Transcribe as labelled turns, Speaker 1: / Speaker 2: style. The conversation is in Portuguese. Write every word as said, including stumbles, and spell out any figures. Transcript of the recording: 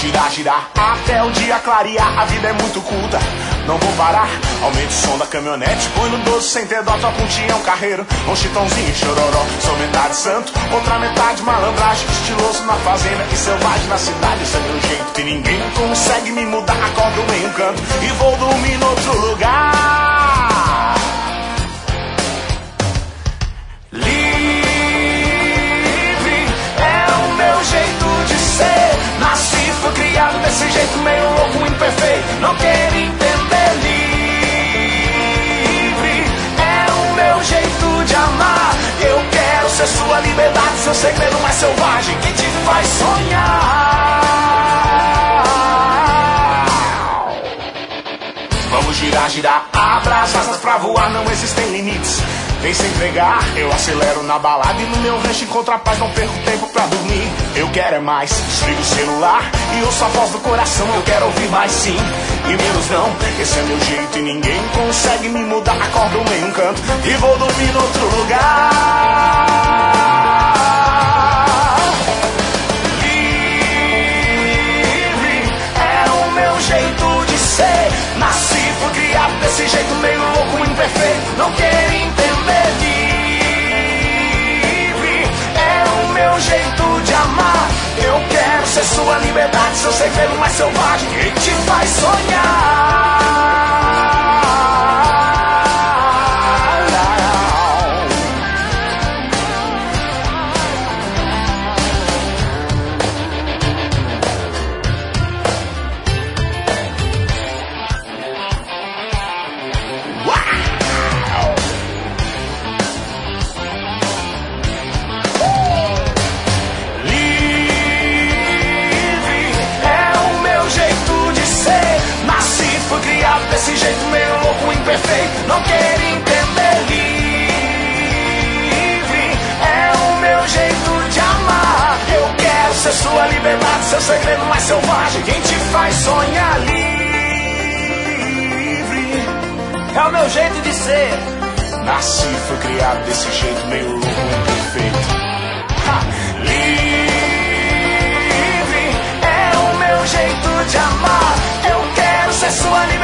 Speaker 1: girar, girar até o dia clarear. A vida é muito curta, não vou parar. Aumente o som da caminhonete, põe no doce sem ter dó. Toca um tião carreiro, um chitãozinho chororó. Sou metade santo, outra metade malandragem. Estiloso na fazenda e selvagem na cidade. Esse é meu jeito e ninguém consegue me mudar. Acordo em um canto e vou dormir no outro lugar. Livre é o meu jeito de ser. Nasci, fui criado desse jeito meio louco, imperfeito. Não quero entender. Livre é o meu jeito de amar. Eu quero ser sua liberdade, seu segredo mais selvagem, que te faz sonhar. Vamos girar, girar, abra as asas pra voar, não existem limites. Vem se entregar, eu acelero na balada e no meu rancho encontro a paz, não perco tempo pra dormir. Eu quero é mais, desligo o celular e ouço a voz do coração. Eu quero ouvir mais sim e menos não. Esse é meu jeito e ninguém consegue me mudar. Acordo em um canto e vou dormir no outro lugar. Livre é o meu jeito de ser. Nasci, fui criado desse jeito meio louco, imperfeito. Não quero entender. Livre é o meu jeito de amar. Eu quero ser sua liberdade, seu segredo mais selvagem, que te faz sonhar. Desse jeito meio louco, imperfeito, não quero entender. Livre é o meu jeito de amar. Eu quero ser sua liberdade, seu segredo mais selvagem, quem te faz sonhar. Livre é o meu jeito de ser. Nasci, fui criado desse jeito meio louco, imperfeito. Ha! Livre é o meu jeito de amar. Eu quero ser sua liberdade,